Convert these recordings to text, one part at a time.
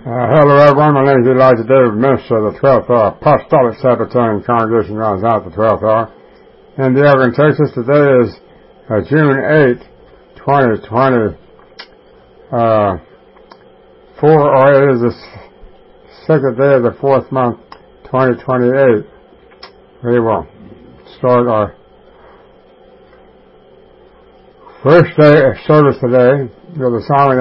Hello everyone, my name is Elijah David, minister of the 12th Hour Apostolic Sabbatarian Congregation runs out the 12th hour in Dearborn, Texas. Today is June 8, 2020. It is the second day of the fourth month, 2028. We will start our first day of service today with a song.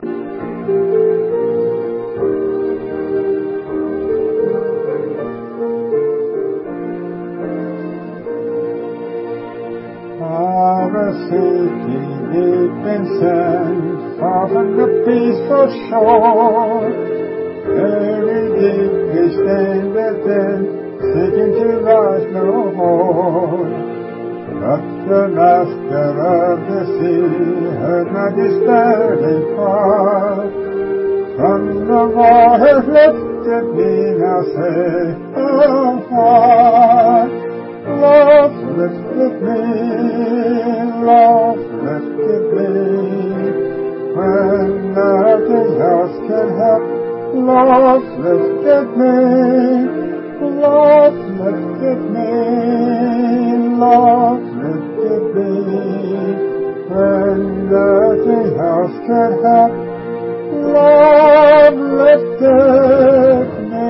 Far from the peaceful shore, very deep we standeth then, seeking to rise no more. But the Master of the sea heard my despairing cry. From the waters lifted me, now say, oh why? Love lifted me, love lifted me. When nothing else can help, love lifted me, love lifted me, love lifted me. When nothing else can help, love lifted me.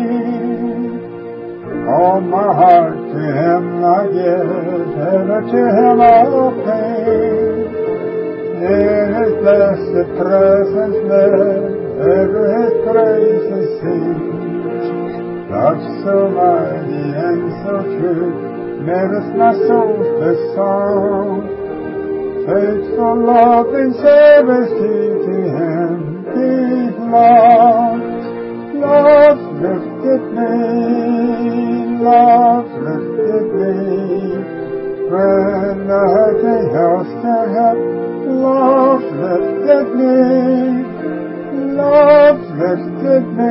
All my heart to Him I give, ever to Him I'll pay. In His blessed presence live, ever His praises sing. Love so mighty and so true, merits my soul's best song. Faithful love and service to Him belong. Love lifted me, love lifted me. When nothing else can help, love lifted me, love lifted me,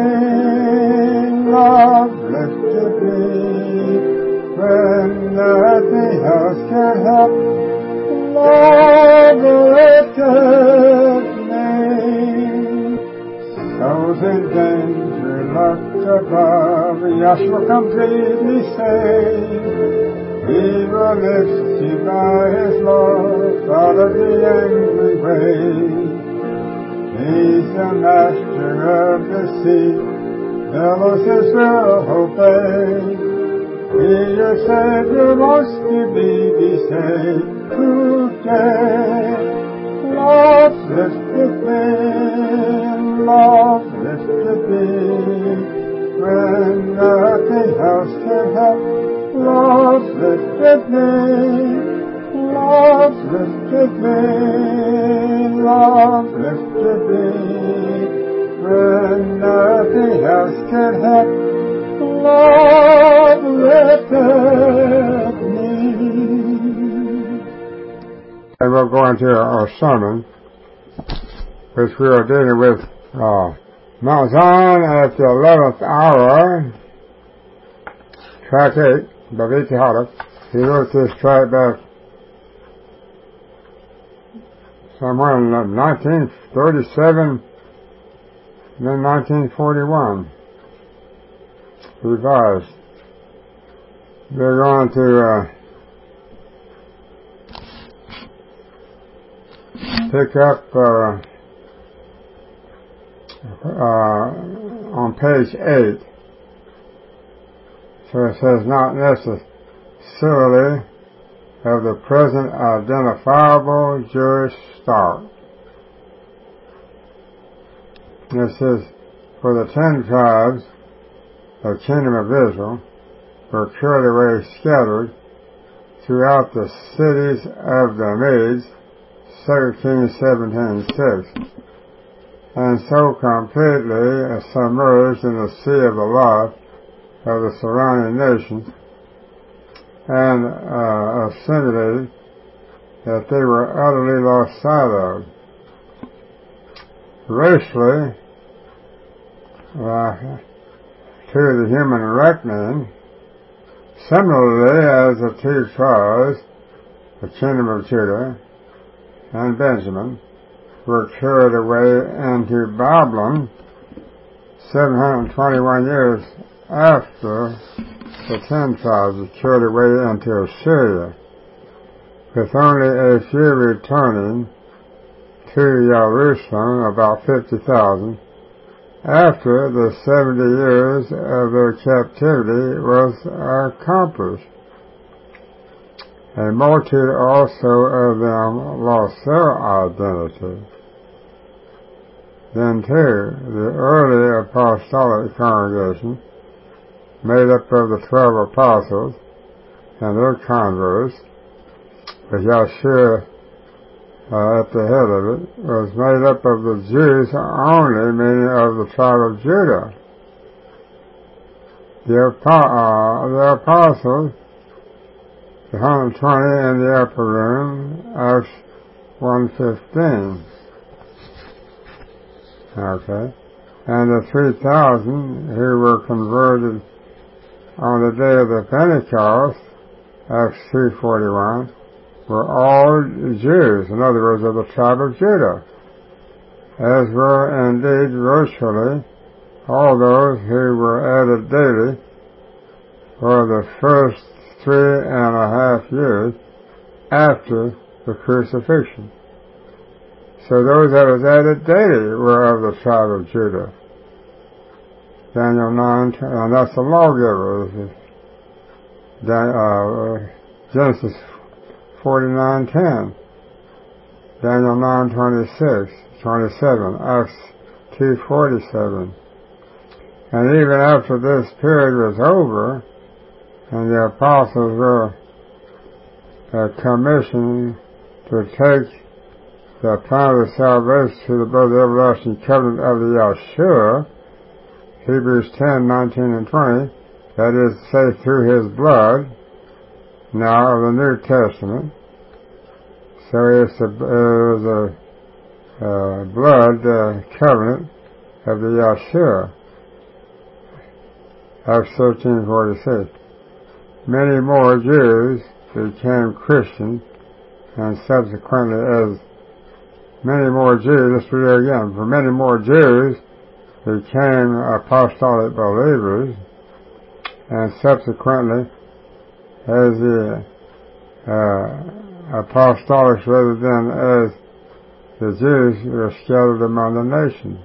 love lifted me. When nothing else can help, love lifted me. Souls in danger, locked above, Yahshua completely saved. He will lift you by His love out of the angry wave. He's the master of the sea, billows His will obey. He, your Savior, wants to be saved today. Love lifted me, love lifted me. When nothing else can help, love lifted me, love lifted me, love lifted me. When nothing else can help, love lifted me. And we'll go into our sermon, which we are dealing with Mount Zion at the 11th hour, track 8. By V.T. Hodder. He wrote this track back somewhere in 1937 and then 1941. Revised. They're going to pick up on page 8. So it says, not necessarily of the present identifiable Jewish stock. It says, for the 10 tribes of the kingdom of Israel were carried away scattered throughout the cities of the Medes, 2 Kings 17:6, and so completely submerged in the sea of the life of the surrounding nations and assimilated that they were utterly lost sight of. Racially, to the human reckoning, similarly as the two tribes, the kingdom of Judah and Benjamin, were carried away into Babylon, 721 years after the 10 tribes were carried away into Assyria, with only a few returning to Jerusalem, about 50,000, after the 70 years of their captivity was accomplished. A multitude also of them lost their identity. Then too, the early apostolic congregation, made up of the 12 apostles and their converts, with Yeshua at the head of it, was made up of the Jews only, meaning of the tribe of Judah. The apostles, the 120 in the upper room, Acts 1:15. Okay. And the 3,000 who were converted on the day of the Pentecost, Acts 2:41, were all Jews, in other words, of the tribe of Judah, as were indeed virtually all those who were added daily for the first 3.5 years after the crucifixion. So those that was added daily were of the tribe of Judah. Daniel 9, and that's the lawgiver. Genesis 49:10, Daniel 9:26, 27, Acts 2:47. And even after this period was over, and the apostles were commissioned to take the plan of salvation to the everlasting covenant of the Yeshua, Hebrews 10:19 and 20, that is to say, through his blood, now of the New Testament. So it was a blood covenant of the Yeshua. Acts 13:46. Many more Jews became Christians, and subsequently as many more Jews, let's read it again, for many more Jews became apostolic believers, and subsequently as the apostolics rather than as the Jews were scattered among the nations.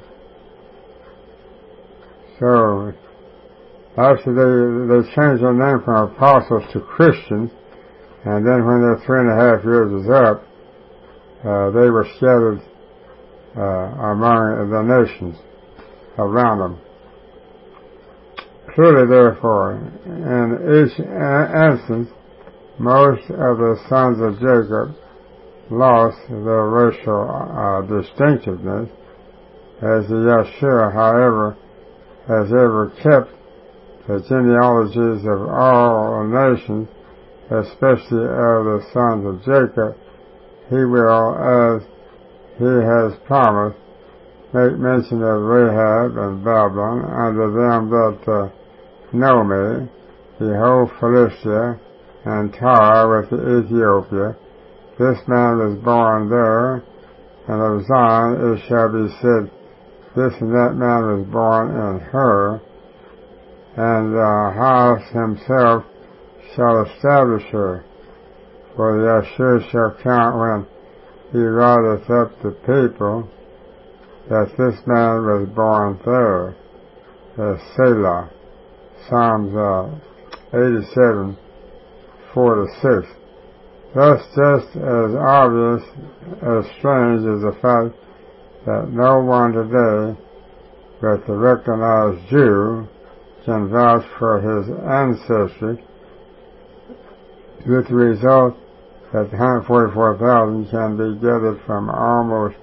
So actually they changed their name from apostles to Christians, and then when their 3.5 years was up, they were scattered among the nations around them. Clearly, therefore, in each instance, most of the sons of Jacob lost their racial distinctiveness, as the Yeshua, however, has ever kept the genealogies of all nations, especially of the sons of Jacob. He will, as he has promised, make mention of Rahab and Babylon unto them that know me, behold Philistia and Tyre with Ethiopia. This man was born there, and of Zion it shall be said, this and that man was born in her, and the house himself shall establish her. For the Yeshua shall count when he rideth up the people, that this man was born there. Selah. Psalms 87, 4-6. Thus, just as obvious as strange is the fact that no one today but the recognized Jew can vouch for his ancestry, with the result that the 144,000 can be gathered from almost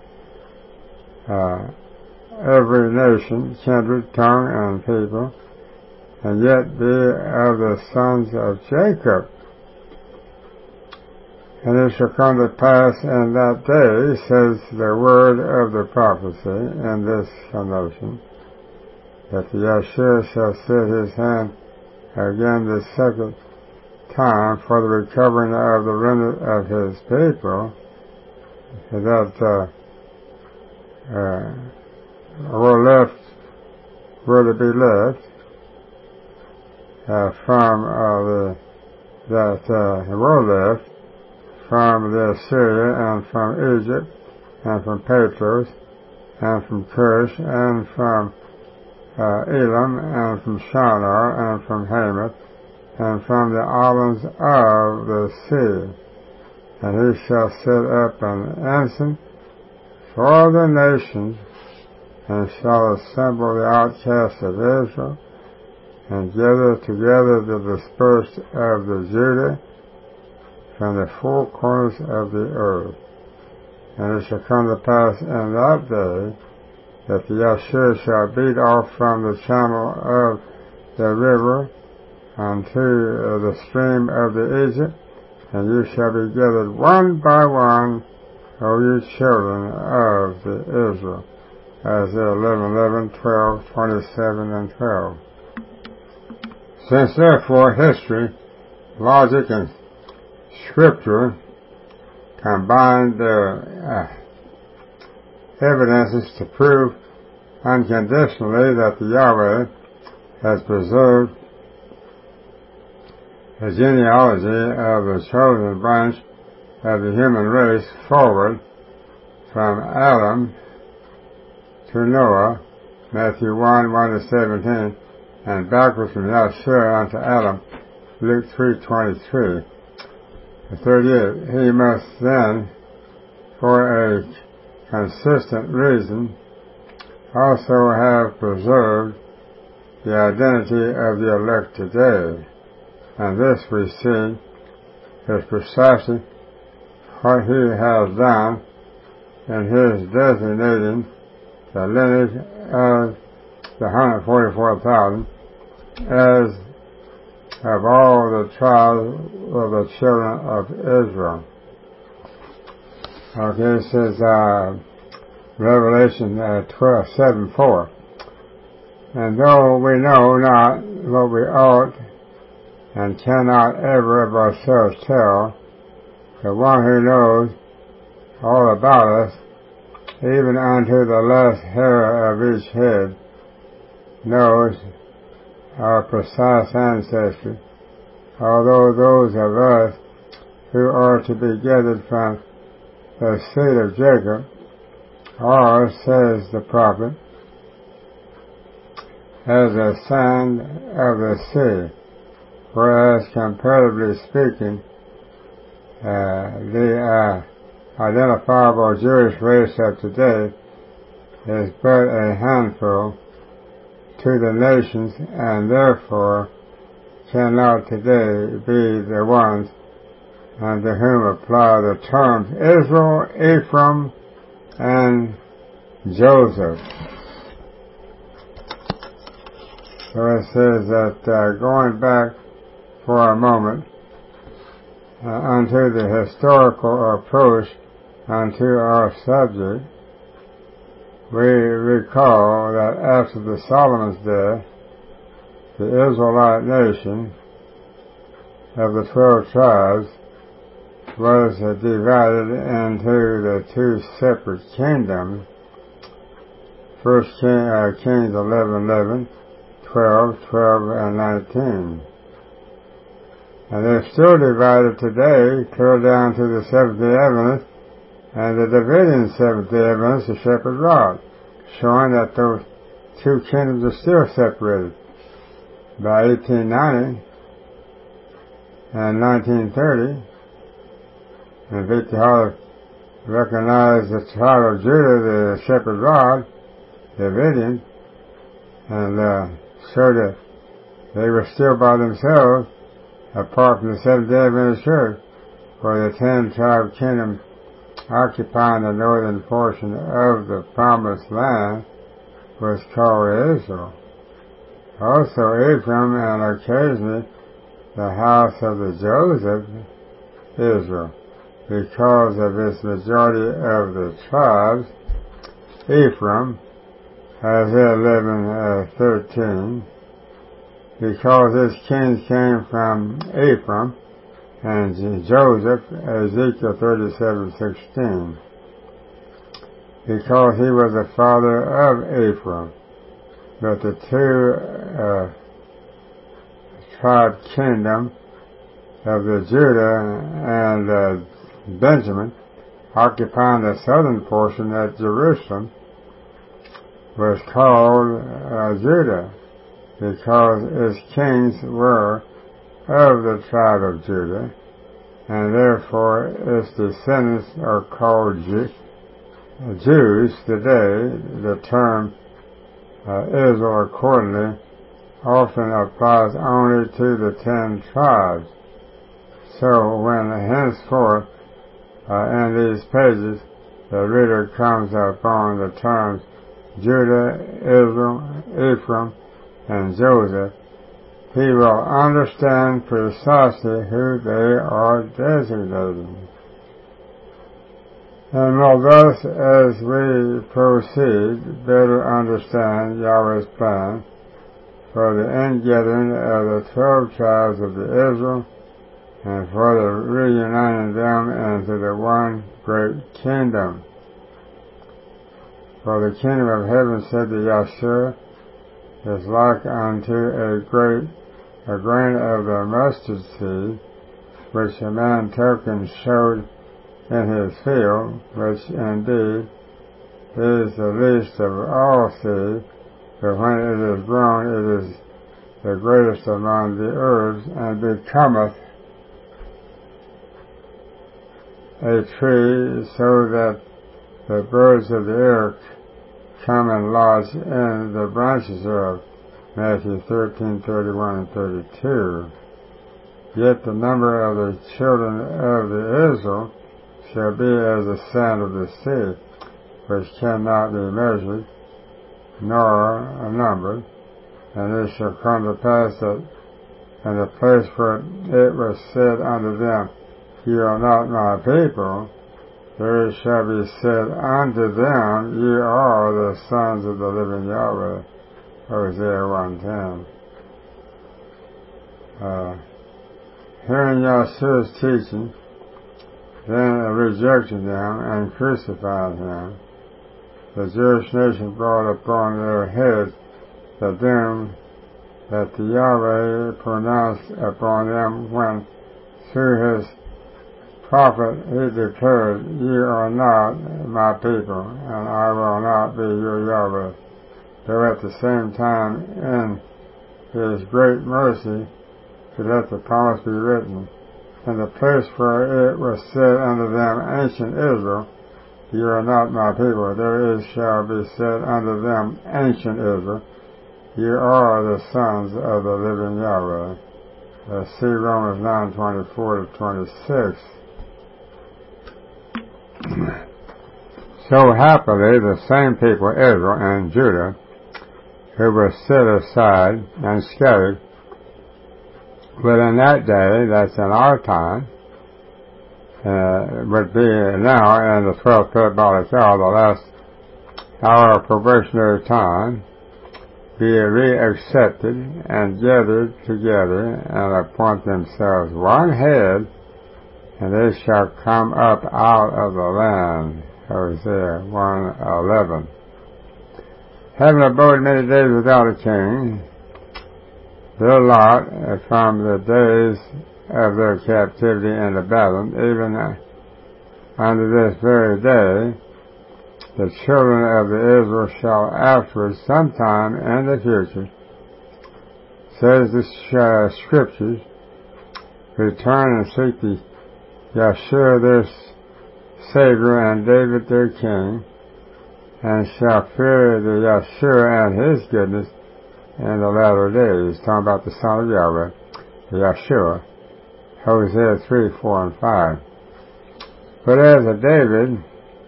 every nation, kindred, tongue, and people, and yet be of the sons of Jacob. And it shall come to pass in that day, says the word of the prophecy in this notion, that the Yeshua shall set his hand again the second time for the recovering of the remnant of his people, that were left were to be left were left from the Assyria and from Egypt and from Patros and from Cush and from Elam and from Shinar and from Hamath and from the islands of the sea. And he shall set up an ensign for the nations, and shall assemble the outcasts of Israel, and gather together the dispersed of the Judah from the four corners of the earth. And it shall come to pass in that day that the Ashur shall beat off from the channel of the river unto the stream of the Egypt, and you shall be gathered one by one, O you children of the Israel. Isaiah 11:11, 12, 27, and 12. Since therefore history, logic, and scripture combine their evidences to prove unconditionally that the Yahweh has preserved the genealogy of the chosen branch of the human race forward from Adam to Noah, Matthew 1:1-17, and backward from Yahshua unto Adam, Luke 3:23. 38. He must then, for a consistent reason, also have preserved the identity of the elect today. And this, we see, is precisely what he has done in his designating the lineage of the 144,000 as of all the tribes of the children of Israel. Okay, this is Revelation 12:7-4. And though we know not what we ought and cannot ever of ourselves tell, the one who knows all about us, even unto the last hair of each head, knows our precise ancestry, although those of us who are to be gathered from the seed of Jacob are, says the prophet, as the sand of the sea, whereas comparatively speaking, the identifiable Jewish race of today is but a handful to the nations, and therefore cannot today be the ones unto whom apply the terms Israel, Ephraim, and Joseph. So it says that going back for a moment unto the historical approach unto our subject, we recall that after the Solomon's death, the Israelite nation of the 12 tribes was divided into the two separate kingdoms. 1 Kings 11:11, 12, 12, and 19. And they're still divided today, clear down to the Seventh-day Adventists and the Davidian Seventh-day Adventists, the shepherd rod, showing that those two kingdoms are still separated. By 1890 and 1930, and Victor Holler recognized the tribe of Judah, the shepherd rod, Davidian, and showed that they were still by themselves, apart from the Seventh-day Adventist Church, for the 10-tribe kingdom occupying the northern portion of the promised land was called Israel. Also Ephraim, and occasionally the house of the Joseph, Israel, because of its majority of the tribes. Ephraim, Isaiah 11:13, because his kings came from Ephraim, and Joseph, Ezekiel 37:16, because he was the father of Ephraim. but the two tribe kingdom of the Judah and Benjamin, occupying the southern portion at Jerusalem, was called Judah, because its kings were of the tribe of Judah, and therefore its descendants are called Jews today. The term Israel accordingly often applies only to the 10 tribes. So when henceforth in these pages the reader comes upon the terms Judah, Israel, Ephraim, and Joseph, he will understand precisely who they are designating. And will thus, as we proceed, better understand Yahweh's plan for the ingathering of the 12 tribes of the Israel, and for the reuniting them into the one great kingdom. For the kingdom of heaven, said the Yahshua, is like unto a grain of the mustard seed, which a man took and showed in his field, which indeed is the least of all seed, but when it is grown, it is the greatest among the herbs, and becometh a tree, so that the birds of the air come and lodge in the branches thereof. Matthew 13:31 and 32. Yet the number of the children of the Israel shall be as the sand of the sea, which cannot be measured, nor numbered. And it shall come to pass that in the place where it was said unto them, Ye are not my people, there shall be said unto them, Ye are the sons of the living Yahweh. Hosea 1:10. Hearing Yahshua's teaching, then rejecting them and crucifying him, the Jewish nation brought upon their heads the doom that the Yahweh pronounced upon them when, through his prophet, he declared, Ye are not my people, and I will not be your Yahweh. Though at the same time, in his great mercy, he let the promise be written, in the place where it was said unto them, Ancient Israel, Ye are not my people, there shall be said unto them, Ancient Israel, Ye are the sons of the living Yahweh. See Romans 9:24-26. So happily the same people, Israel and Judah, who were set aside and scattered, but in that day, that's in our time, would be now in the 12th parabolic hour, the last hour of probationary time, be re-accepted and gathered together and appoint themselves one head, and they shall come up out of the land. Hosea 1:11. Having abode many days without a king, their lot from the days of their captivity into Babylon, even unto this very day, the children of the Israel shall afterwards, sometime in the future, says the Scriptures, return and seek the Yahshua their Savior and David their King, and shall fear the Yahshua and his goodness in the latter days. Talking about the Son of Yahweh, the Yahshua, Hosea 3:4 and 5. But as a David,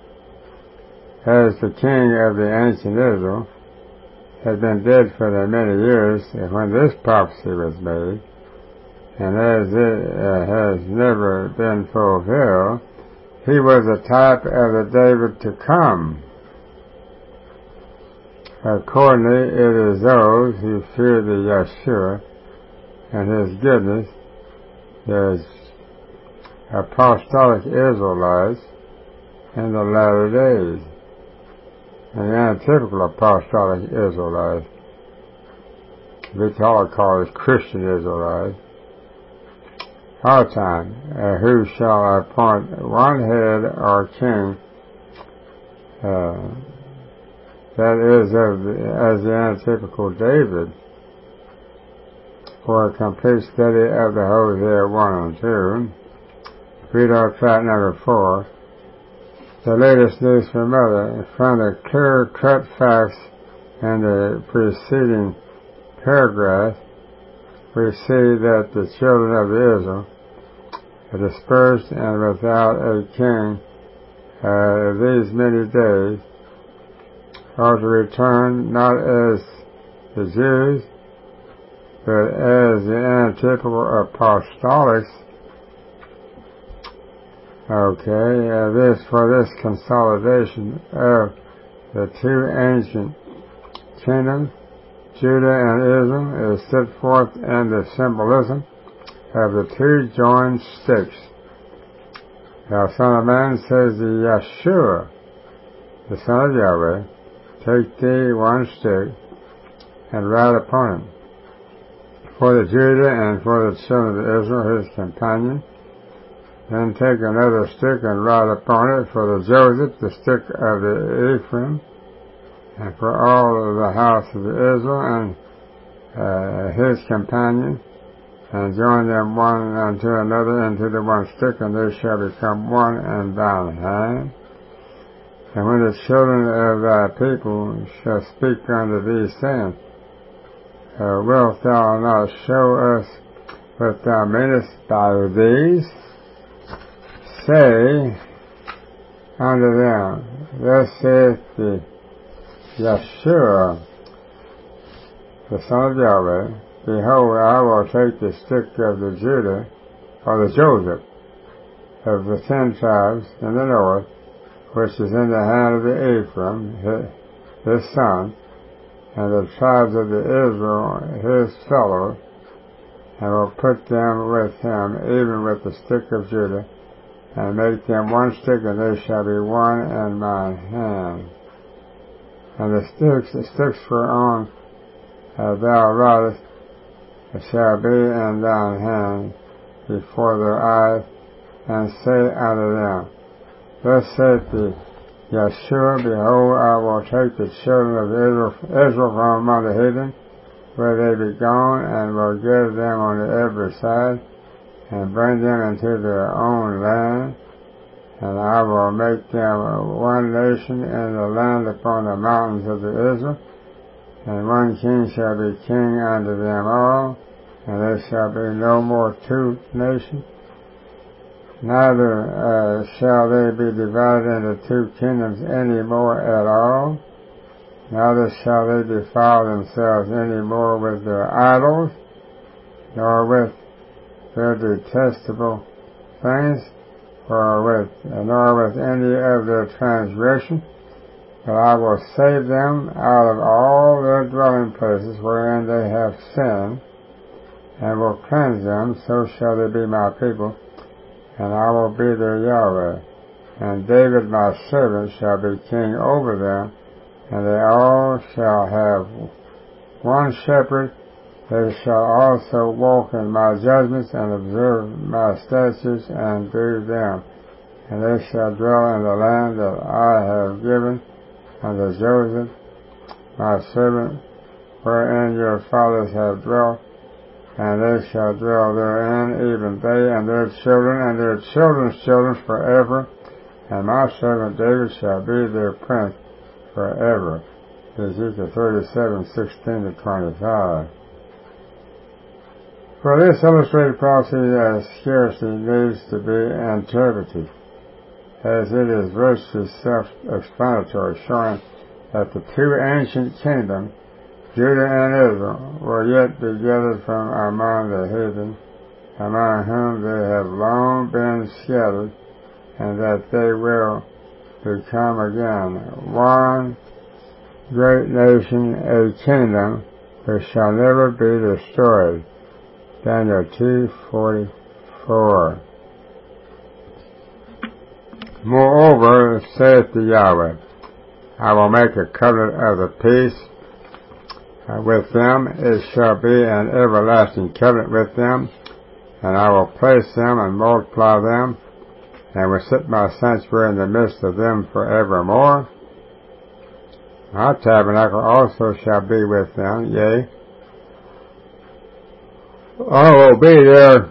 as the king of the ancient Israel, had been dead for the many years when this prophecy was made, and as it has never been fulfilled, he was a type of the David to come. Accordingly, it is those who fear the Yahshua and his goodness, the apostolic Israelites in the latter days, and the untypical apostolic Israelites we call it Christian Israelites, our time, who shall appoint one head or king, that is as the antitypical David, for a complete study of the Hosea 1 and 2. Read our track number 4. The latest news from the clear-cut facts in the preceding paragraph, we see that the children of Israel are dispersed and without a king these many days, are to return not as the Jews, but as the antitypical apostolics. For this consolidation of the two ancient kingdoms, Judah and Israel, is set forth in the symbolism of the two joined sticks. Now, Son of Man, says the Yeshua, the Son of Yahweh, take thee one stick and ride upon it. For the Judah and for the children of Israel, his companion. Then take another stick and ride upon it for the Joseph, the stick of the Ephraim, and for all of the house of Israel and his companion, and join them one unto another into the one stick, and they shall become one in thine hand. And when the children of thy people shall speak unto thee, saying, wilt thou not show us what thou meanest by these? Say unto them, thus saith the Yeshua, the Son of Yahweh, behold, I will take the stick of the Judah, or the Joseph, of the 10 tribes in the north, which is in the hand of the Ephraim, his son, and the tribes of the Israel, his fellows, and will put them with him, even with the stick of Judah, and make them one stick, and they shall be one in my hand. And the sticks whereon thou ridest shall be in thine hand before their eyes, and say unto them, thus saith the Yeshua, behold, I will take the children of Israel from among the heathen, where they be gone, and will gather them on every side, and bring them into their own land, and I will make them one nation in the land upon the mountains of the Israel, and one king shall be king unto them all, and there shall be no more 2 nations. Neither shall they be divided into 2 kingdoms any more at all, neither shall they defile themselves any more with their idols, nor with their detestable things, nor with any of their transgression, but I will save them out of all their dwelling places wherein they have sinned, and will cleanse them, so shall they be my people, and I will be their Yahweh. And David my servant shall be king over them, and they all shall have one shepherd. They shall also walk in my judgments, and observe my statutes, and do them. And they shall dwell in the land that I have given unto Joseph, my servant, wherein your fathers have dwelt, and they shall dwell therein, even they and their children's children forever, and my servant David shall be their prince forever. Ezekiel 37:16-25. For this illustrated prophecy scarcely needs to be interpreted, as it is virtually self-explanatory, showing that the 2 ancient kingdoms, Judah and Israel, will yet be gathered from among the heathen, among whom they have long been scattered, and that they will become again one great nation, a kingdom which shall never be destroyed. Daniel 2:44. Moreover, saith the Yahweh, I will make a covenant of the peace with them, it shall be an everlasting covenant with them, and I will place them and multiply them, and will set my sanctuary in the midst of them forevermore. My tabernacle also shall be with them, yea, I will be their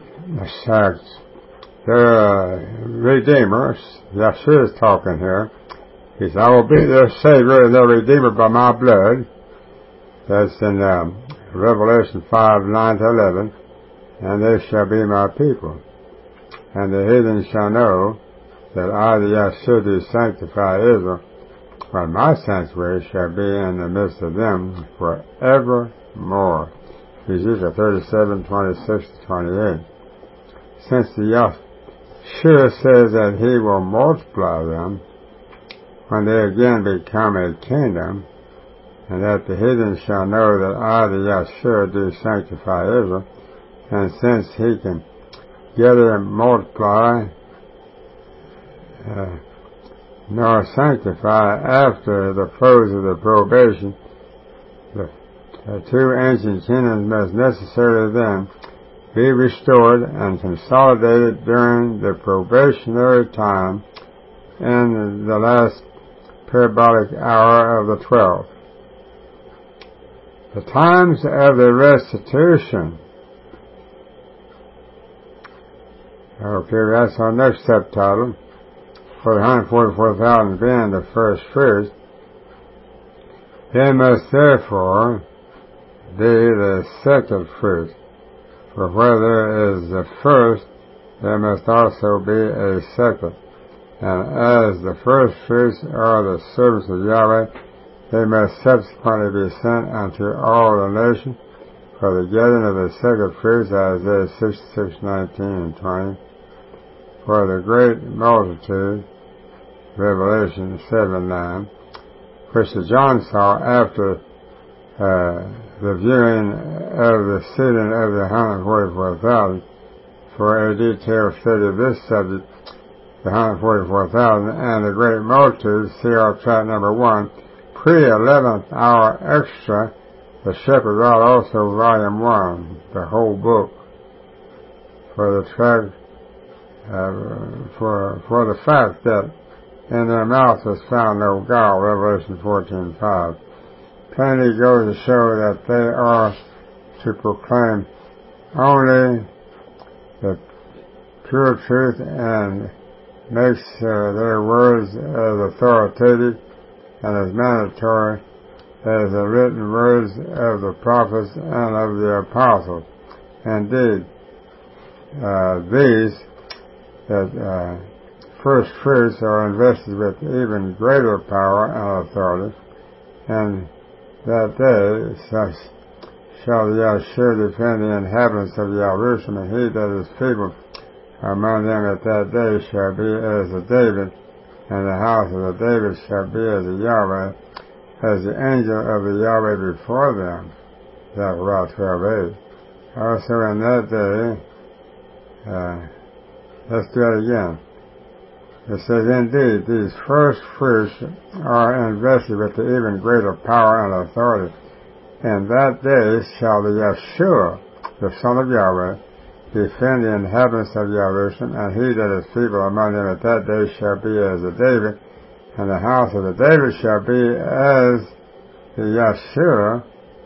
Redeemer. Yeshua is talking here. He says, I will be their Savior and their Redeemer by my blood. That's in Revelation 5:9-11. And they shall be my people. And the heathen shall know that I, the Yeshua, do sanctify Israel, but my sanctuary shall be in the midst of them forevermore. Ezekiel 37:26-28. Since the Yeshua says that he will multiply them when they again become a kingdom, and that the heathen shall know that I, the Yeshua, do sanctify Israel, and since he can gather and multiply, nor sanctify after the close of the probation, the two ancient kingdoms must necessarily then be restored and consolidated during the probationary time in the last parabolic hour of the 12. The times of the restitution. Okay, that's our next subtitle. For the 144,000 being the first fruits, they must therefore be the second fruit. For where there is the first, there must also be a second. And as the first fruits are the servants of Yahweh, they must subsequently be sent unto all the nations for the gathering of the second fruits, Isaiah 66:19-20. For the great multitude, Revelation 7:9, which John saw after the viewing of the seating of the 144,000. For a detailed study of this subject, the 144,000 and the great multitude, see our tract number 1, pre-11th hour extra, the Shepherd Rod, also volume 1, the whole book, for the tract, for the fact that in their mouth was found no guile, Revelation 14:5. Plainly goes to show that they are to proclaim only the pure truth and makes their words as authoritative and as mandatory as the written words of the prophets and of the apostles. Indeed, these first fruits are invested with even greater power and authority, and that day shall the Yahshua defend the inhabitants of Jerusalem, and he that is feeble among them at that day shall be as a David, and the house of the David shall be as a Yahweh, as the angel of the Yahweh before them. Zechariah 12:8. Also in that day, let's do it again. It says, indeed, these first fruits are invested with the even greater power and authority. And that day shall the Yeshua, the Son of Yahweh, defend the inhabitants of Jerusalem, and he that is feeble among them at that day shall be as a David, and the house of the David shall be as the Yeshua,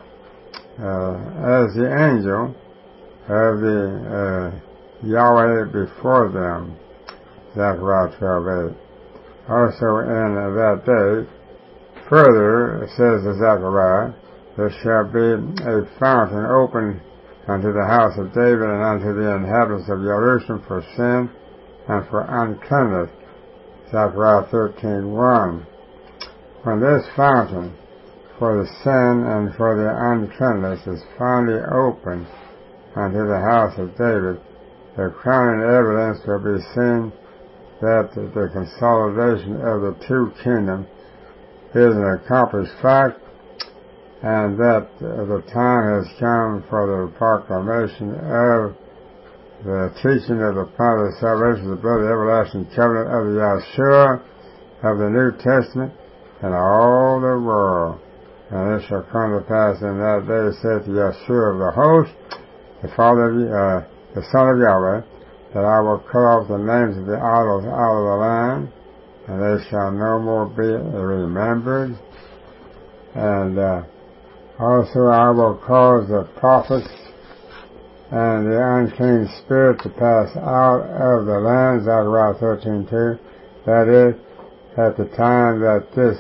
as the angel of the Yahweh before them. Zechariah 12:8. Also in that day, further, it says to Zechariah, there shall be a fountain open unto the house of David and unto the inhabitants of Jerusalem for sin and for uncleanness. Zechariah 13:1. When this fountain for the sin and for the uncleanness is finally opened unto the house of David, the crowning evidence will be seen that the consolidation of the two kingdoms is an accomplished fact, and that the time has come for the proclamation of the teaching of the plan of salvation, the blood of the everlasting covenant of the Yeshua of the New Testament in all the world. And it shall come to pass in that day, saith Yeshua of the host, the Son of Yahweh, that I will cut off the names of the idols out of the land, and they shall no more be remembered. And also I will cause the prophets and the unclean spirit to pass out of the land, Zechariah 13:2. That is, at the time that this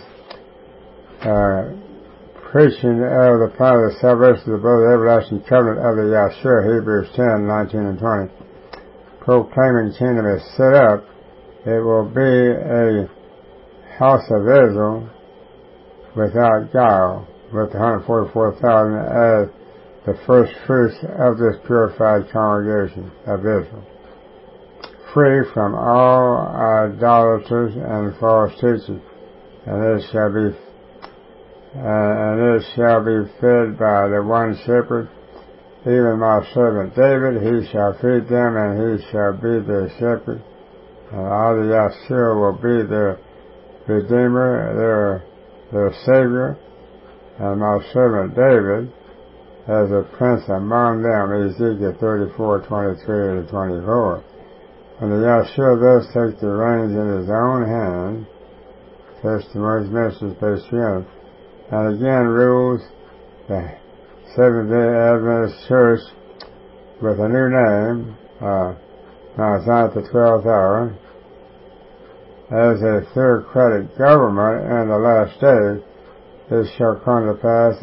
preaching of the plan of the salvation of the blood of the everlasting covenant of the Yahshua, Hebrews 10:19 and 20, proclaiming kingdom is set up, it will be a house of Israel without guile, with the 144,000 as the first fruits of this purified congregation of Israel, free from all idolaters and false teachers, and it shall be fed by the one shepherd, even my servant David. He shall feed them, and he shall be their shepherd. And I, the Yahshua, will be their Redeemer, their Savior, and my servant David as a prince among them, Ezekiel 34:23 to 24. When the Yahshua thus takes the reins in his own hand, Testimonies, Messages, page 300, and again rules the Seventh-day Adventist Church with a new name, now it's not the 12th hour, as a theocratic government in the last days, it shall come to pass,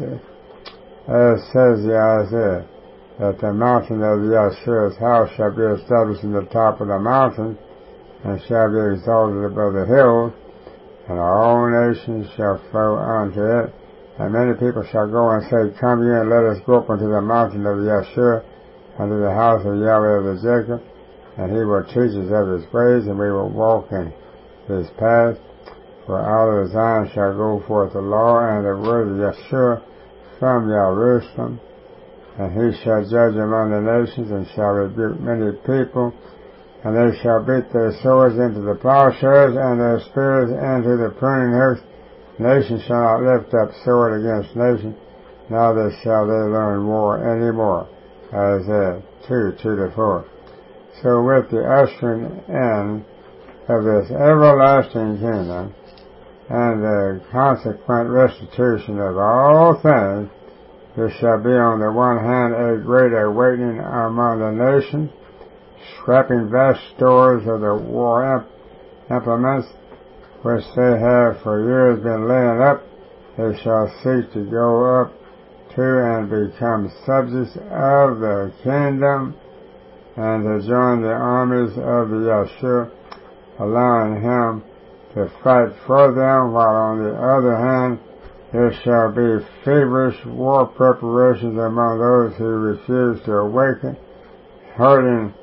as says the Isaiah, that the mountain of the Yahshua's house shall be established in the top of the mountain, and shall be exalted above the hills, and all nations shall flow unto it. And many people shall go and say, Come ye and let us go up unto the mountain of Yahshua, unto the house of Yahweh of the Jacob, and he will teach us of his ways, and we will walk in his paths. For out of Zion shall go forth the law and the word of Yahshua from Jerusalem, and he shall judge among the nations, and shall rebuke many people, and they shall beat their swords into the plowshares, and their spears into the pruning hooks. Nation shall not lift up sword against nation, neither shall they learn war any more. Isaiah 2:2-4. So with the ushering in of this everlasting kingdom, and the consequent restitution of all things, there shall be on the one hand a great awakening among the nations, scrapping vast stores of the war implements which they have for years been laying up. They shall seek to go up to and become subjects of the kingdom, and to join the armies of the Yahshua, allowing him to fight for them, while on the other hand there shall be feverish war preparations among those who refuse to awaken, hurling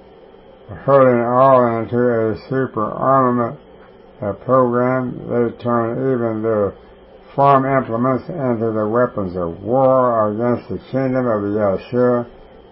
all into a super armament program. They turn even their farm implements into the weapons of war against the kingdom of the Yahshua,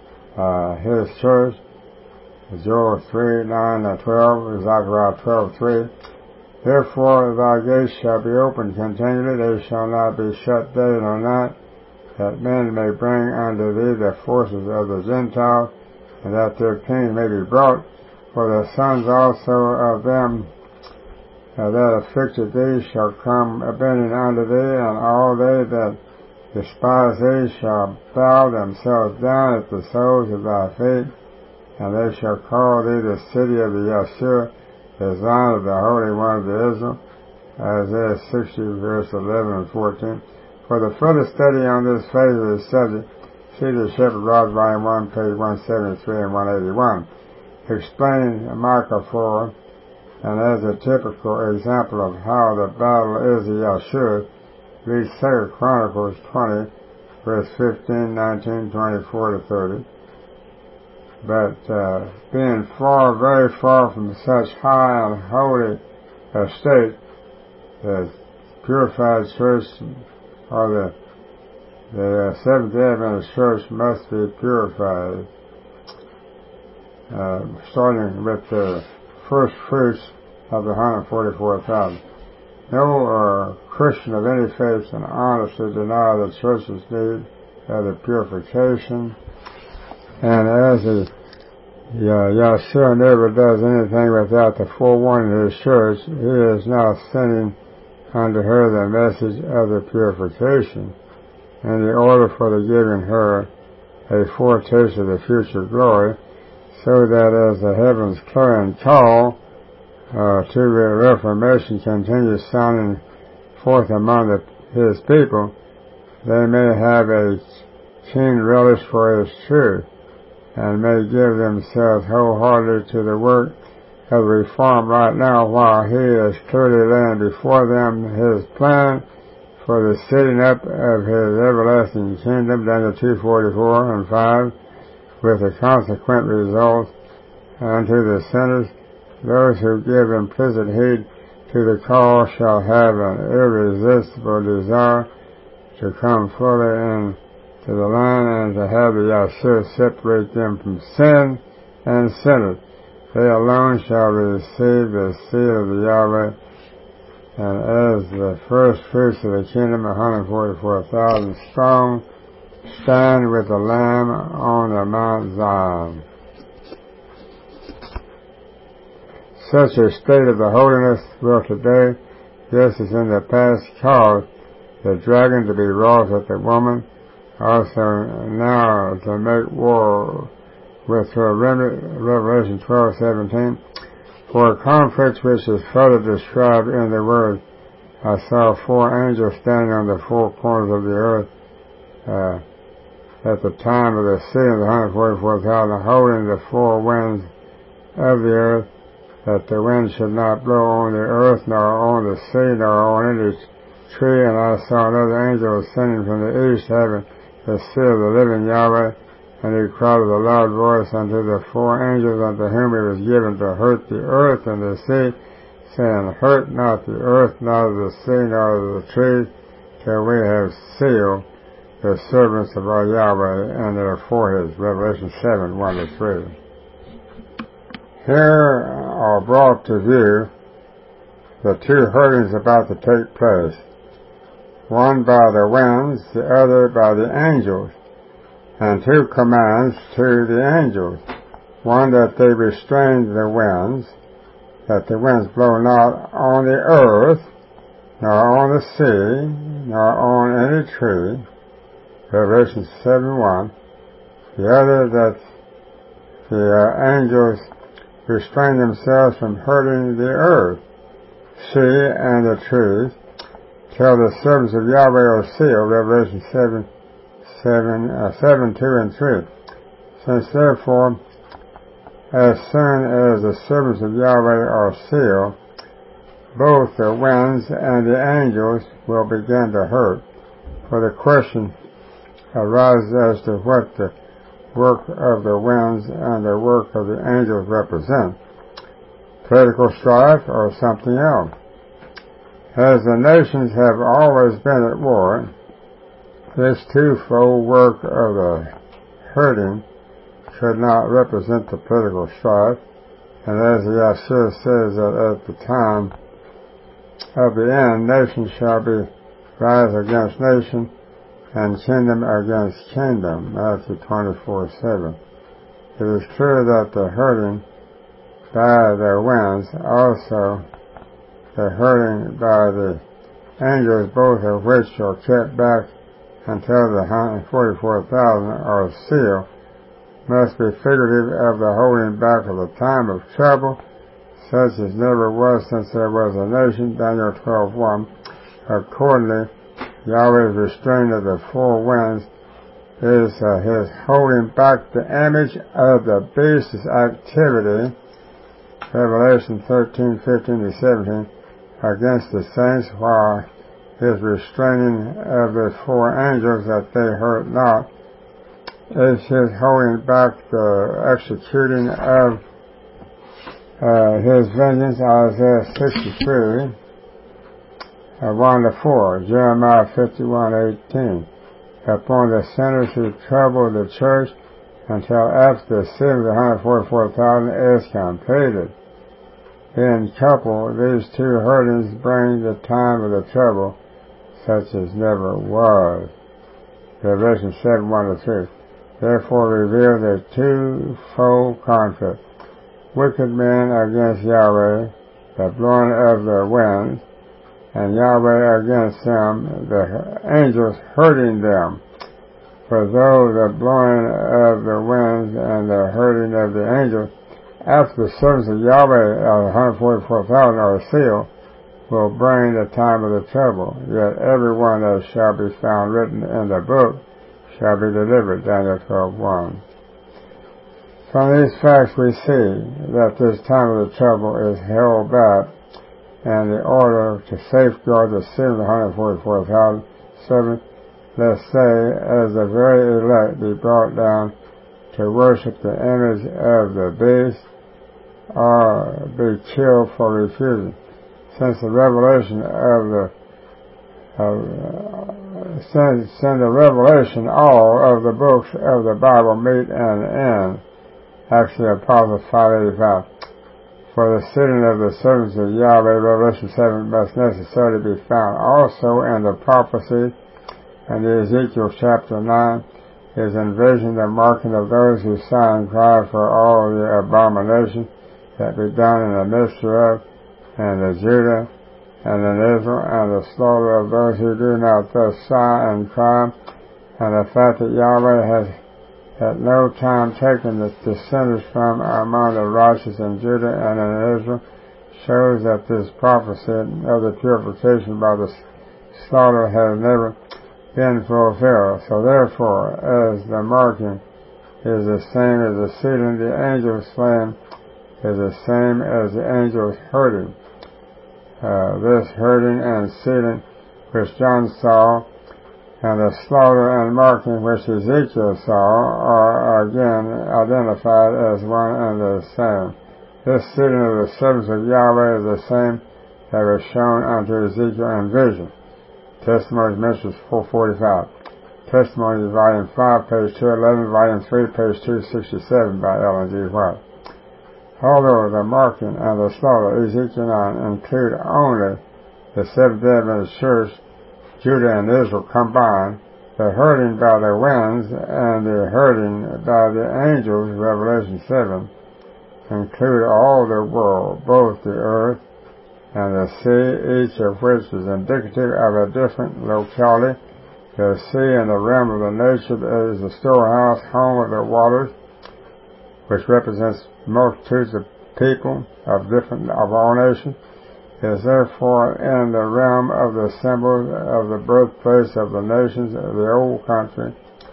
his church. Joel 3:9-12, Zechariah 12:3. Therefore thy gates shall be opened continually, they shall not be shut day nor night, that men may bring unto thee the forces of the Gentiles, and that their kings may be brought. For the sons also of them that afflicted thee shall come bending unto thee, and all they that despise thee shall bow themselves down at the soles of thy feet, and they shall call thee the city of the Yahshua, the Zion of the Holy One of Israel. Isaiah 60, verse 11 and 14. For the further study on this phase of the subject, see the Shepherd Rods, Volume 1, page 173 and 181. Explaining Micah 4, and as a typical example of how the battle is the Yahshua, read 2 Chronicles 20, verse 15, 19, 24-30. But being very far from such high and holy a state, the purified church, or the Seventh-day Adventist church, must be purified, starting with the first fruits of the 144,000. No Christian of any faith can honestly deny the church's need of the purification. And as Yahshua never does anything without the forewarning of his church, he is now sending unto her the message of the purification, in the order for the giving her a foretaste of the future glory, so that as the heavens clarion call to the Reformation continues sounding forth among his people, they may have a keen relish for his truth, and may give themselves wholeheartedly to the work of reform right now, while he is clearly laying before them his plan for the setting up of his everlasting kingdom, Daniel 2:44 and 5, with the consequent result unto the sinners. Those who give implicit heed to the call shall have an irresistible desire to come fully into the line and to have the Yahshua separate them from sin and sinners. They alone shall receive the seal of the Yahweh, and as the first fruits of the kingdom, 144,000 strong, stand with the Lamb on the Mount Zion. Such a state of the holiness will today, just as in the past, cause the dragon to be wroth with the woman, also now to make war with her remedy, Revelation 12:17. For a conflict which is further described in the word, I saw 4 angels standing on the 4 corners of the earth at the time of the sea of the 144,000, holding the 4 winds of the earth, that the wind should not blow on the earth, nor on the sea, nor on any tree. And I saw another angel ascending from the east, having the seal of the living Yahweh, and he cried with a loud voice unto the 4 angels unto whom it was given to hurt the earth and the sea, saying, Hurt not the earth, neither the sea, nor the trees, till we have sealed the servants of our Yahweh and their foreheads. Revelation 7:1-3. Here are brought to view the 2 hurtings about to take place, one by the winds, the other by the angels, and 2 commands to the angels. One, that they restrain the winds, that the winds blow not on the earth, nor on the sea, nor on any tree, Revelation 7:1. The other, that the angels restrain themselves from hurting the earth, sea, and the trees, till the servants of Yahweh are sealed, Revelation 7:2-3. Since therefore, as soon as the servants of Yahweh are sealed, both the winds and the angels will begin to hurt. For the question arises as to what the work of the winds and the work of the angels represent: political strife or something else. As the nations have always been at war, this twofold work of the hurting could not represent the political strife, and as the Yahshua says that at the time of the end, nation shall be rise against nation, and kingdom against kingdom, Matthew 24:7. It is true that the hurting by the winds, also the hurting by the angels, both of which are kept back until the 144,000 are sealed, must be figurative of the holding back of the time of trouble, such as never was since there was a nation, Daniel 12:1. Accordingly, Yahweh's restraint of the 4 winds is his holding back the image of the beast's activity, Revelation 13:15-17, against the saints, while his restraining of the 4 angels that they hurt not is his holding back the executing of his vengeance, Isaiah 63, 1-4, Jeremiah 51:18, upon the sinners who trouble the church until after the sin of the 144,000 is completed. In couple, these two hurtings bring the time of the trouble such as never was. Revelation 7:1-3. Therefore reveal the twofold conflict. Wicked men against Yahweh, the blowing of the winds, and Yahweh against them, the angels hurting them. For though the blowing of the winds and the hurting of the angels, after the servants of Yahweh, 144,000 are sealed, will bring the time of the trouble. Yet every one that shall be found written in the book shall be delivered. Daniel 12:1. From these facts we see that this time of the trouble is held back, and in order to safeguard the sin of the 144,000, let's say, as the very elect be brought down to worship the image of the beast, or be killed for refusing. Since the revelation all of the books of the Bible meet and end. Actually, Apostle 5:85. For the sitting of the servants of Yahweh, Revelation 7, must necessarily be found also in the prophecy, and Ezekiel chapter 9 is envisioned the marking of those who sigh and cry for all the abominations that be done in the midst of, and in Judah, and in Israel, and the slaughter of those who do not thus sigh and cry, and the fact that Yahweh has at no time taken the descendants from among the righteous in Judah and in Israel shows that this prophecy of the purification by the slaughter has never been fulfilled. So therefore, as the marking is the same as the sealing, the angels slain is the same as the angels hurting. This hurting and sealing which John saw, and the slaughter and marking which Ezekiel saw, are again identified as one and the same. This sealing of the servants of Yahweh is the same that was shown unto Ezekiel in vision. Testimonies, Ministries 445. Testimonies, Volume 5, page 211, Volume 3, page 267 by Ellen G. White. Although the marking and the slaughter, Ezekiel 9, include only the Seventh Day Adventist Church, Judah and Israel combined, the hurting by the winds and the hurting by the angels, Revelation 7, include all the world, both the earth and the sea, each of which is indicative of a different locality. The sea in the realm of the nature is the storehouse, home of the waters, which represents multitudes of people of all nations, is therefore in the realm of the symbol of the birthplace of the nations of the old country.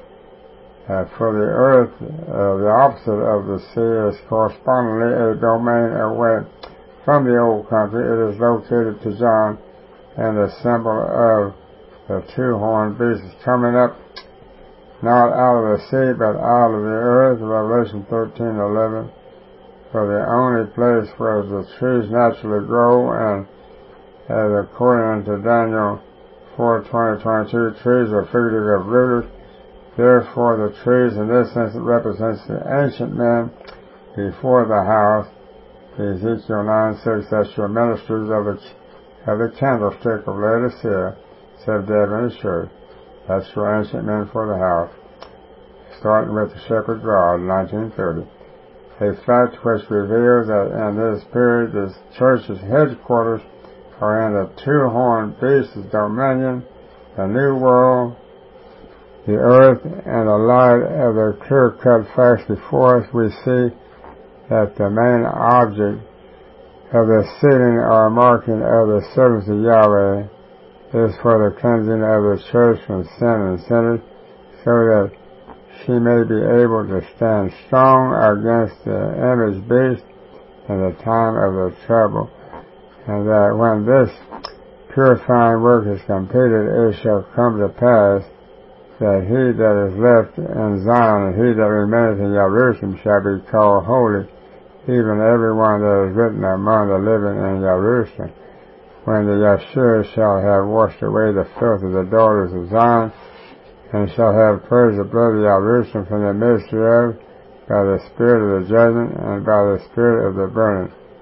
For the earth, the opposite of the sea, is correspondingly a domain away from the old country. It is located to John in the symbol of the two-horned beast coming up not out of the sea but out of the earth, Revelation 13:11. For the only place where the trees naturally grow, and as according to Daniel 4:20-22, trees are figurative of rooters. Therefore the trees in this instance represents the ancient men before the house, Ezekiel 9:6, that's your ministers of the candlestick of Laodicea, said David Church. That's your ancient men for the house, starting with the shepherd's rod, 1930. A fact which reveals that in this period the church's headquarters are in the two-horned beast's dominion, the new world, the earth, and the light of the clear-cut facts before us. We see that the main object of the sealing or marking of the servants of Yahweh is for the cleansing of the church from sin and sinners, so that she may be able to stand strong against the image beast in the time of the trouble, and that when this purifying work is completed, it shall come to pass that he that is left in Zion and he that remaineth in Jerusalem shall be called holy, even every one that is written among the living in Jerusalem, when the Yeshua shall have washed away the filth of the daughters of Zion, and shall have purged the blood of Jerusalem from the midst thereof, by the spirit of the judgment and by the spirit of the burning.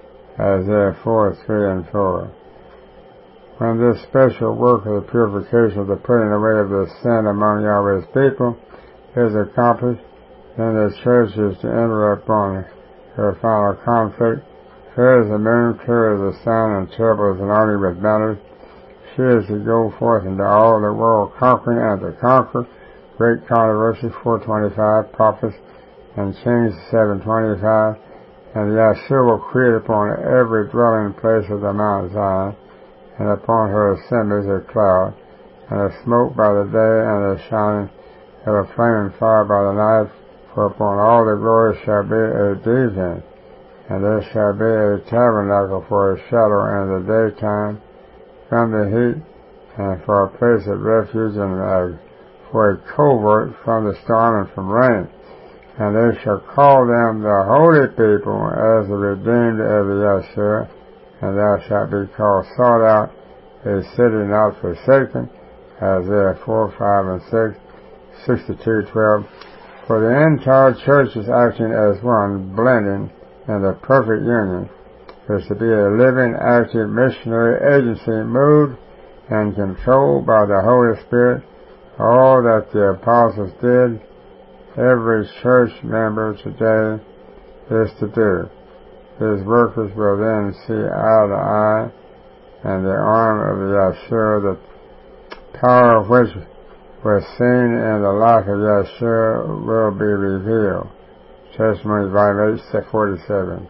Isaiah 4:3 and 4. When this special work of the purification of the putting away of the sin among Yahweh's people is accomplished, then the church is to enter upon her final conflict. Clear as the moon, clear as the sun, and terrible as an army with banners. She is to go forth into all the world conquering and to conquer. Great controversy, 425, prophets and Kings 7:25. And Yahshua will create upon every dwelling place of the Mount Zion, and upon her assemblies a cloud, and a smoke by the day, and a shining of a flaming fire by the night. For upon all the glory shall be a defense, and there shall be a tabernacle for a shadow in the daytime from the heat, and for a place of refuge, and for a covert from the storm and from rain. And they shall call them the holy people, as the redeemed of the Yahshua, and thou shalt be called sought out, a city not forsaken. Isaiah 4:5 and 6, 62:12. For the entire church is acting as one, blending in the perfect union. Is to be a living, active missionary agency, moved and controlled by the Holy Spirit. All that the apostles did, every church member today is to do. His workers will then see eye to eye, and the arm of the Yahshua, the power of which was seen in the life of Yahshua, will be revealed. Testimony, volume 8, 47.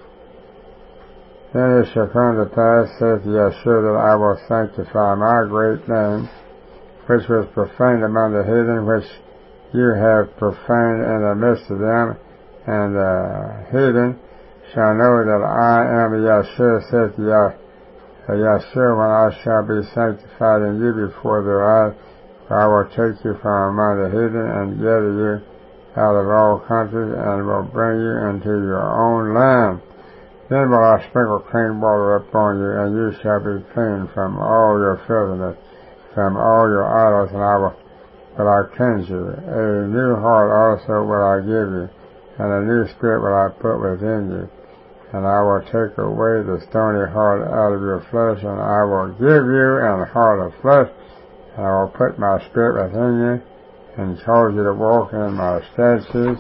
Then it shall come to pass, saith Yahshua, that I will sanctify my great name, which was profaned among the heathen, which you have profaned in the midst of them, and the heathen shall know that I am Yahshua, saith Yahshua, when I shall be sanctified in you before their eyes. For I will take you from among the heathen, and gather you out of all countries, and will bring you into your own land. Then will I sprinkle clean water upon you, and you shall be clean from all your filthiness, from all your idols, and will I cleanse you. A new heart also will I give you, and a new spirit will I put within you. And I will take away the stony heart out of your flesh, and I will give you an heart of flesh, and I will put my spirit within you, and cause you to walk in my statutes.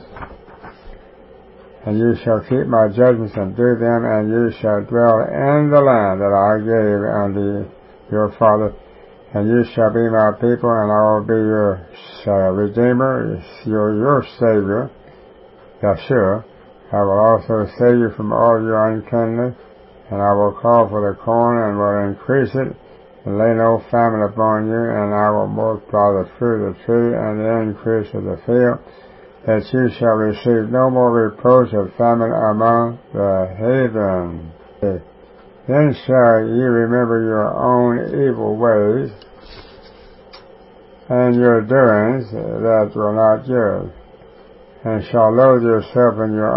And you shall keep my judgments and do them, and you shall dwell in the land that I gave unto your father. And you shall be my people, and I will be your Redeemer, your Savior, Yahshua. I will also save you from all your uncleanness, and I will call for the corn, and will increase it, and lay no famine upon you, and I will multiply the fruit of the tree, and the increase of the field, that you shall receive no more reproach of famine among the heathen. Then shall ye remember your own evil ways, and your doings that were not good, and shall loathe yourself in your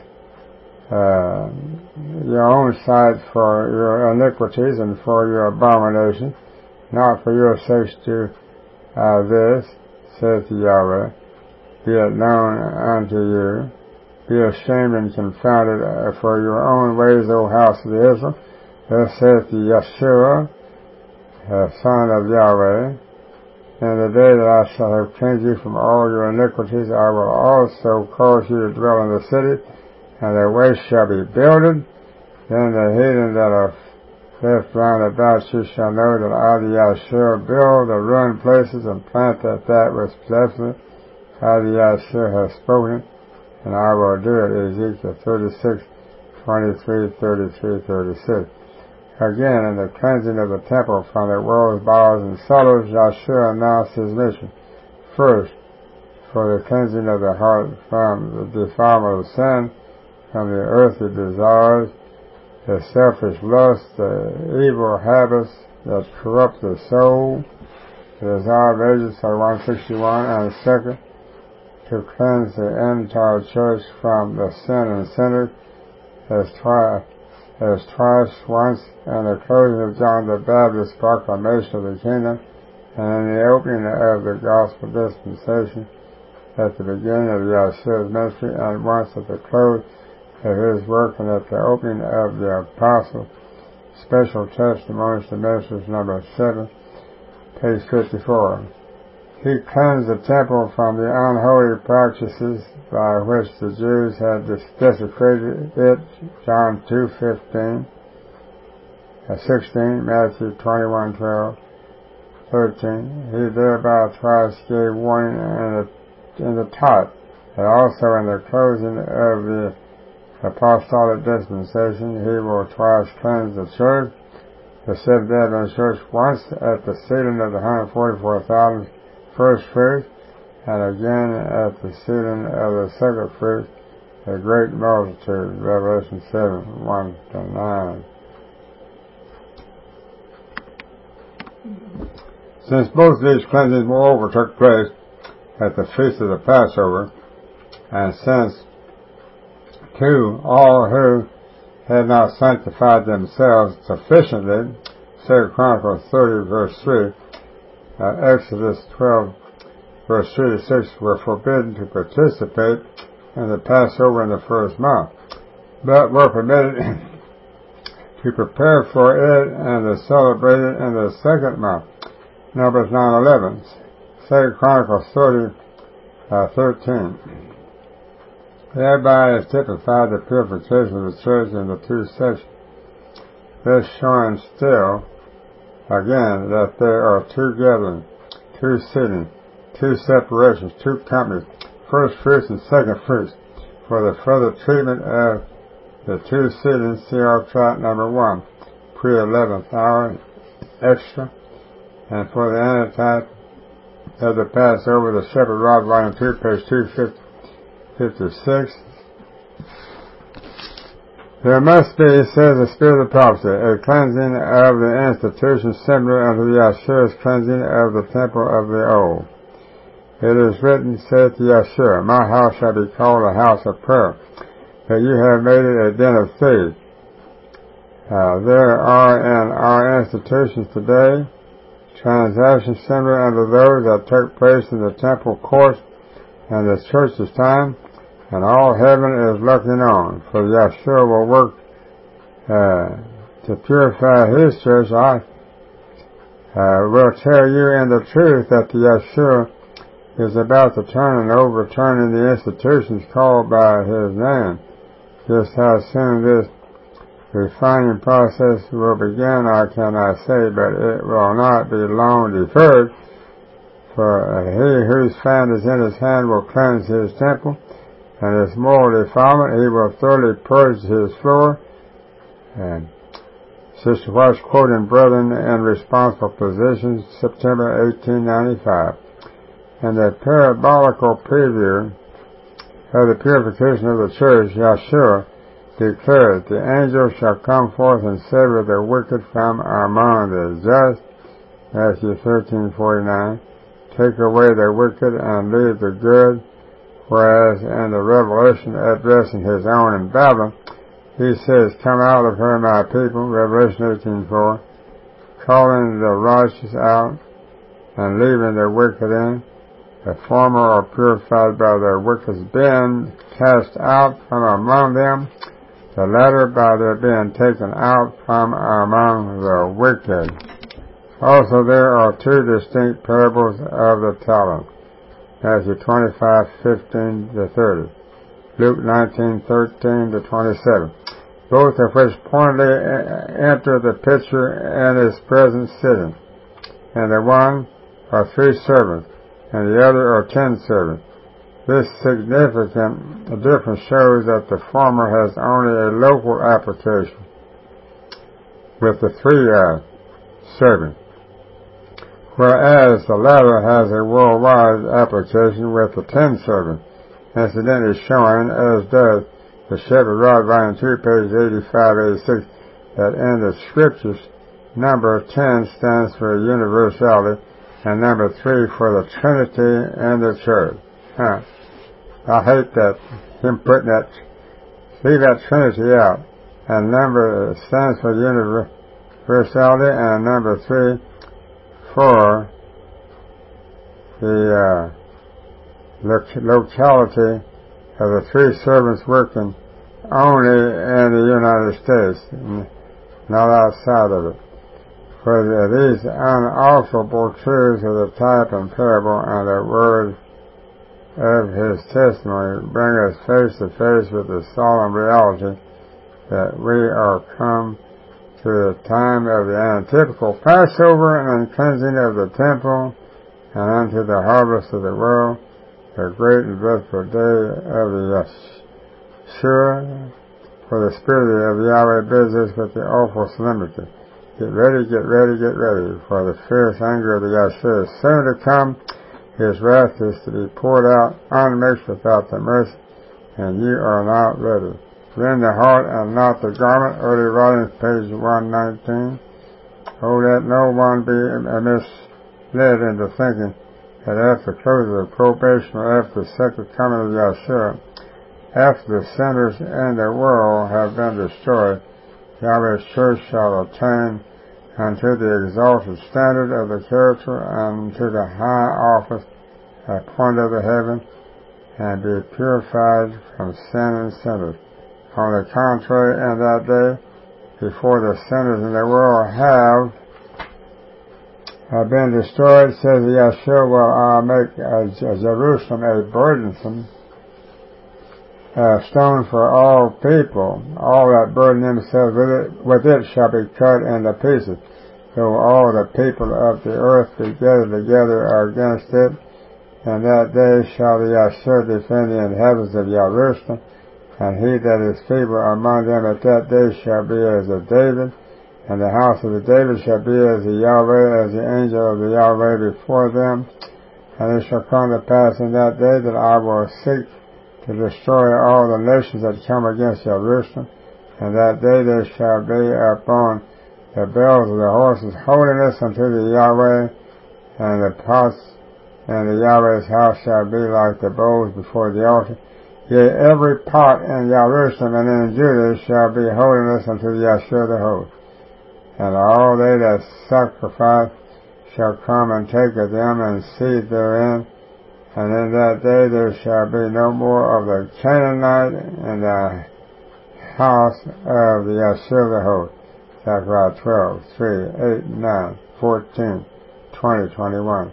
own sight for your iniquities and for your abominations. Not for your sakes do this, saith Yahweh. Be it known unto you. Be ashamed and confounded for your own ways, O house of Israel. Thus saith Yahshua, son of Yahweh. In the day that I shall have cleansed you from all your iniquities, I will also cause you to dwell in the city, and their ways shall be builded. Then the heathen that are left round about you shall know that I, the Yahshua, build the ruined places and plant that was desolate. I, the Yahshua, have spoken, and I will do it. Ezekiel 36, 23, 33, 36. Again, in the cleansing of the temple from the world's bowels and cellars, Yahshua announced his mission. First, for the cleansing of the heart from the defilement of sin, from the earthly desires, the selfish lust, the evil habits that corrupt the soul, the desire of ages, Psalm 161, and second, to cleanse the entire church from the sin and sinners, as twice, once in the closing of John the Baptist's proclamation of the kingdom, and in the opening of the gospel dispensation at the beginning of Yahshua's ministry, and once at the close of his work and at the opening of the Apostles' Special Testimonies to Ministers, number 7, page 54. He cleansed the temple from the unholy practices by which the Jews had desecrated it, John 2:15, 16, Matthew 21:12, 13. He thereby twice gave warning in the type, and also in the closing of the apostolic dispensation. He will twice cleanse the church, the Seventh-day Adventist Church, once at the sealing of the 144,000 first fruits, and again at the sealing of the second fruits, the great multitude, Revelation 7, 1-9. Since both these cleansings, moreover, took place at the feast of the Passover, and since, too, all who had not sanctified themselves sufficiently, 2 Chronicles 30, verse 3, Exodus 12, verse 3 to 6, were forbidden to participate in the Passover in the first month, but were permitted to prepare for it and to celebrate it in the second month. Numbers 9:11, 2 Chronicles 30, 13. Thereby is typified the purification of the church in the two sections. This showing still, again, that there are two gatherings, two sittings, two separations, two companies, first fruits and second fruits. For the further treatment of the two sittings, see our tract number 1, pre-11th hour, extra. And for the antitype of the Passover, the Shepherd Rod, volume 2, page 256. There must be, says the Spirit of prophecy, a cleansing of the institution similar unto the Yahshua's cleansing of the temple of the old. It is written, saith Yahshua, my house shall be called a house of prayer, but you have made it a den of thieves. There are in our institutions today transactions similar unto those that took place in the temple courts and the church's time, and all heaven is looking on. For Yahshua will work to purify his church. I will tell you in the truth that the Yahshua is about to turn and overturn the institutions called by his name. Just how soon this refining process will begin, I cannot say, but it will not be long deferred. For he whose fan is in his hand will cleanse his temple, and his moral defilement he will thoroughly purge his floor. And Sister White's quoting Brethren in Responsible Positions, September 1895. And the parabolical preview of the purification of the church, Yahshua declared, the angels shall come forth and sever the wicked from among the just, Matthew 13:49, take away the wicked and leave the good, whereas in the Revelation addressing his own in Babylon, he says, come out of her, my people, Revelation 18:4, calling the righteous out and leaving the wicked in. The former are purified by their wicked being cast out from among them, the latter by their being taken out from among the wicked. Also there are two distinct parables of the talent, Matthew 25:15-30, Luke 19:13-27, both of which pointedly enter the picture in his present sitting. And the one are 3 servants, and the other are 10 servants. This significant difference shows that the former has only a local application with the 3 servants, whereas the latter has a worldwide application with the 10 servants, incidentally showing, as does the Shepherd Rod, volume 2, page 85-86, that in the scriptures, number 10 stands for universality, and number 3 for the Trinity and the church. I hate that, him putting that, leave that Trinity out. And number stands for universality, and number 3 for the locality of the 3 servants working only in the United States, not outside of it. For these unalterable truths of the type and parable and the word of his testimony bring us face to face with the solemn reality that we are come to the time of the antitypical Passover and cleansing of the temple, and unto the harvest of the world, the great and blessed day of the Yeshua. For the Spirit of Yahweh bids us with the awful solemnity. Get ready, get ready, get ready, for the fierce anger of the Yeshua is soon to come. His wrath is to be poured out unmixed without the mercy, and you are not ready. Rend the heart and not the garment. Early writings, page 119. Oh, let no one be misled into thinking that after the close of the probation or after the second coming of Yeshua, after the sinners in the world have been destroyed, Yahweh's church shall attain unto the exalted standard of the character and to the high office appointed of the heaven, and be purified from sin and sinners. On the contrary, in that day, before the sinners in the world have been destroyed, says Yeshua, will I make Jerusalem a burdensome stone for all people. All that burden themselves with it shall be cut into pieces. Though all the people of the earth be gathered together against it, and that day shall the Yeshua defend the inhabitants of Jerusalem, and he that is feeble among them at that day shall be as a David, and the house of the David shall be as the Yahweh, as the angel of the Yahweh before them. And it shall come to pass in that day that I will seek to destroy all the nations that come against Jerusalem, and that day there shall be upon the bells of the horses holiness unto the Yahweh, and the pots in the Yahweh's house shall be like the bowls before the altar. Yea, every pot in Jerusalem and in Judah shall be holiness unto the Yeshua the host. And all they that sacrifice shall come and take of them and seed therein. And in that day there shall be no more of the Canaanite in the house of the Yeshua the host. Zechariah 12, 3, 8, 9, 14, 20, 21.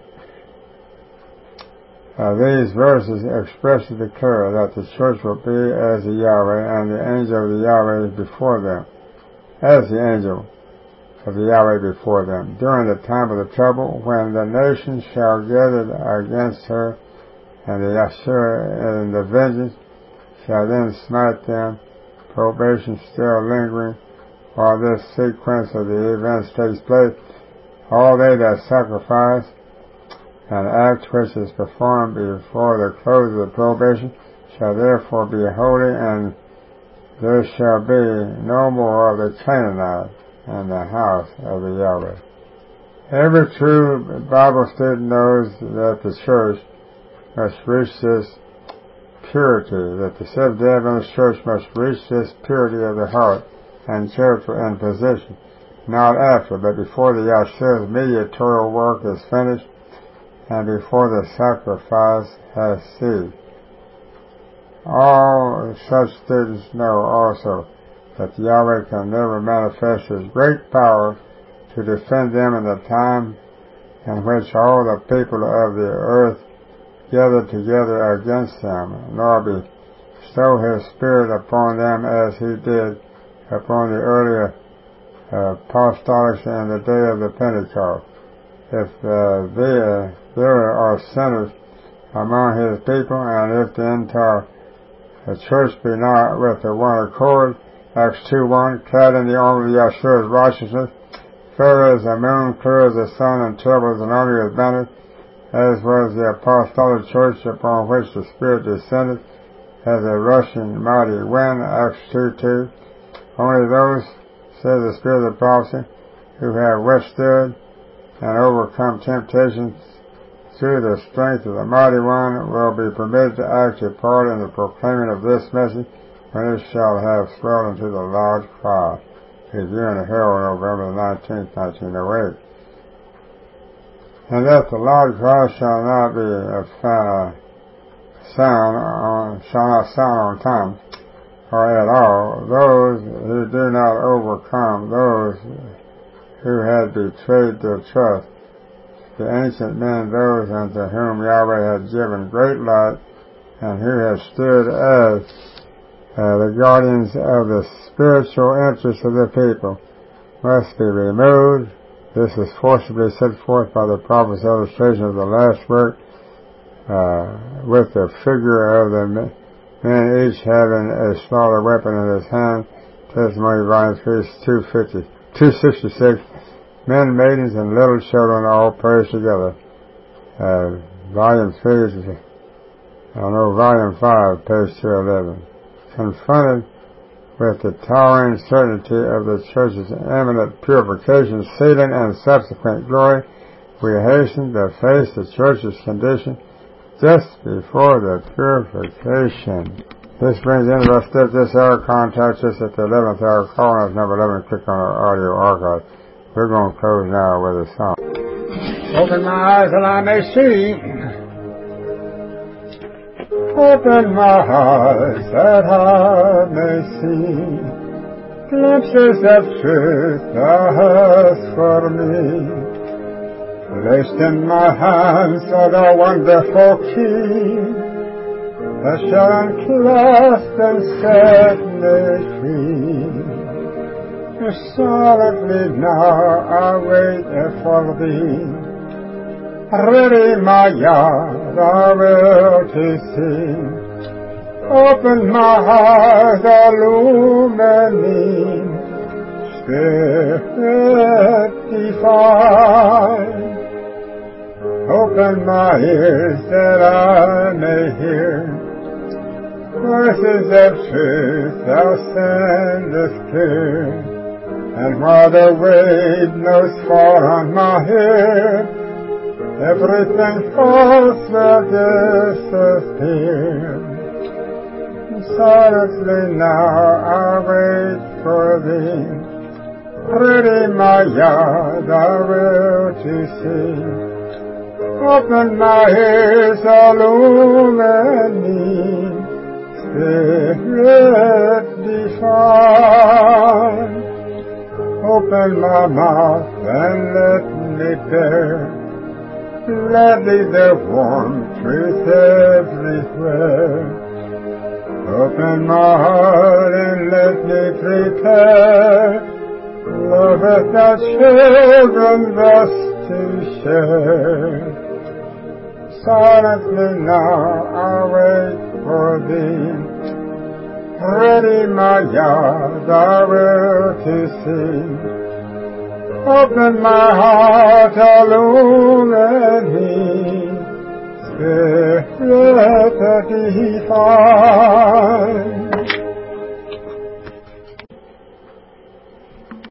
These verses expressly declare that the church will be as the Yahweh, and the angel of the Yahweh is before them, as the angel of the Yahweh before them, during the time of the trouble, when the nations shall gather against her, and the Yeshua and the vengeance shall then smite them, probation still lingering, while this sequence of the events takes place. All they that sacrifice an act which is performed before the close of the probation shall therefore be holy, and there shall be no more of the Canaanite in the house of the Yahweh. Every true Bible student knows that the church must reach this purity, that the Seventh-day Adventist church must reach this purity of the heart and character and position, not after, but before the Yeshua's mediatorial work is finished, and before the sacrifice has ceased. All such students know also that Yahweh can never manifest His great power to defend them in the time in which all the people of the earth gather together against Him, nor bestow His Spirit upon them as He did upon the earlier apostolics in the day of the Pentecost. If there are sinners among His people, and if the entire church be not with the one accord, Acts 2:1, clad in the armor of Yeshua's righteousness, fair as the moon, clear as the sun, and terrible as an army with banners, as was the apostolic church upon which the Spirit descended as a rushing mighty wind, Acts 2:2. Only those, says the Spirit of prophecy, who have withstood and overcome temptations through the strength of the Mighty One will be permitted to active part in the proclaiming of this message when it shall have swelled into the loud cry. Review in the Herald, November 19, 1908. And that the loud cry shall not be shall not sound on time, or at all, those who do not overcome, those who had betrayed their trust, the ancient men, those unto whom Yahweh had given great light, and who have stood as the guardians of the spiritual interests of the people, must be removed. This is forcibly set forth by the prophet's illustration of the last work, with the figure of the men each having a slaughter weapon in his hand. Testimony, Volume 3, 266. Men, maidens, and little children all praise together. Volume 3, Volume 5, page 211. Confronted with the towering certainty of the church's imminent purification, sealing, and subsequent glory, we hasten to face the church's condition just before the purification. This brings into our step this hour. Contact us at the 11th hour. Call us number 11. Click on our audio archive. We're going to close now with a song. Open my eyes that I may see. Open my eyes that I may see glimpses of truth thou hast for me. Placed in my hands are the wonderful key that shall unclasp and set me free. Silently now I wait for thee. Ready my yard I will to see. Open my eyes, illumine me. Spirit divine. Open my ears that I may hear voices of truth thou sendest clear. And while the wave knows fall on my head, everything false will disappear. Silently now I wait for thee. Ready my yard I will to see. Open my ears, illumine me. Spirit divine. Open my mouth and let me bear gladly the warm truth everywhere. Open my heart and let me prepare love with thy children thus to share. Silently now I wait for thee. Ready my yard I will to see. Open my heart, illumine me. Spirit divine.